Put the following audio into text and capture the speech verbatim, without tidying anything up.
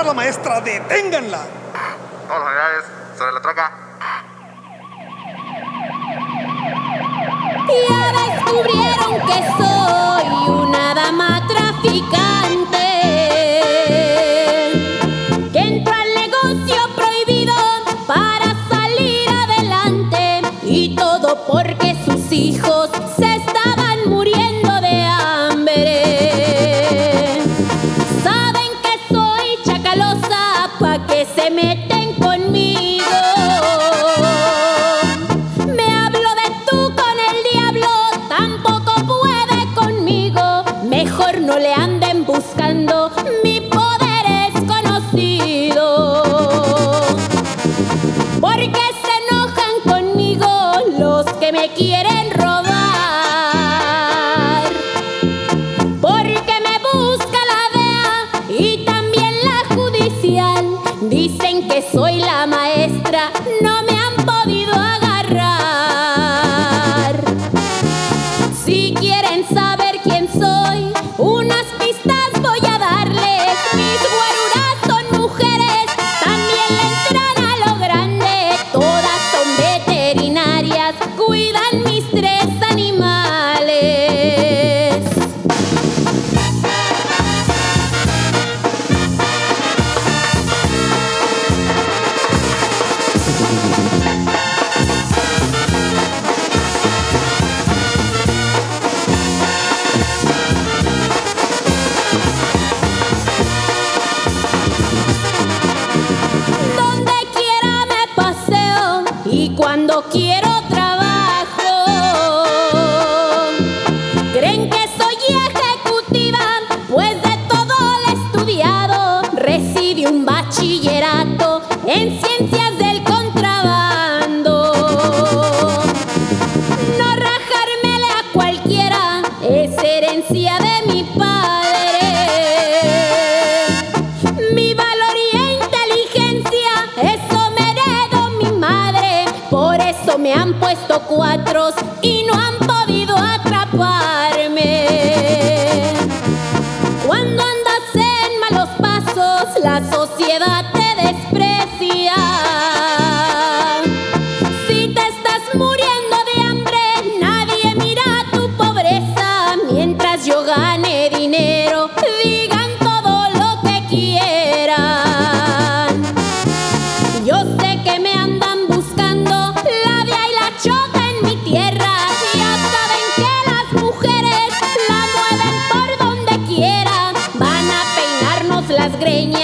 pasar la maestra, deténganla. Todas las unidades sobre la troca. Ya descubrieron que soy una dama traficante, que entró al negocio prohibido para salir adelante, y todo porque sus hijos se estaban muriendo de hambre. Saben que soy chacalosa, pa' que se meten conmigo. Me hablo de tú con el diablo, tampoco puede conmigo. Mejor no le anden buscando, mi poder es conocido. Porque se enojan conmigo los que me quieren robar. Porque me busca la D E A y también la judicial. Dicen que soy la maestra, no me han podido agarrar. Si quieren saber quién soy, unas pistas voy a darles. Mis guaruras son mujeres, también le entran a lo grande. Todas son veterinarias, cuidan mis tres animales. Donde quiera me paseo y cuando quiero trabajo. Creen que soy ejecutiva, pues de todo lo he estudiado. Recibí un bachillerato en ciencias del contrabando. No rajármele a cualquiera es herencia de mi padre. Mi valor y inteligencia, eso me heredó mi madre. Por eso me han puesto cuatros y no han podido atraparme. Cuando andas en malos pasos, la sociedad te desprecia. Si te estás muriendo de hambre, nadie mira tu pobreza. Mientras yo gane dinero, digan todo lo que quieran. Yo sé que me andan buscando, la D E A y la chota en mi tierra. Ya saben que las mujeres la mueven por donde quiera. Van a peinarnos las greñas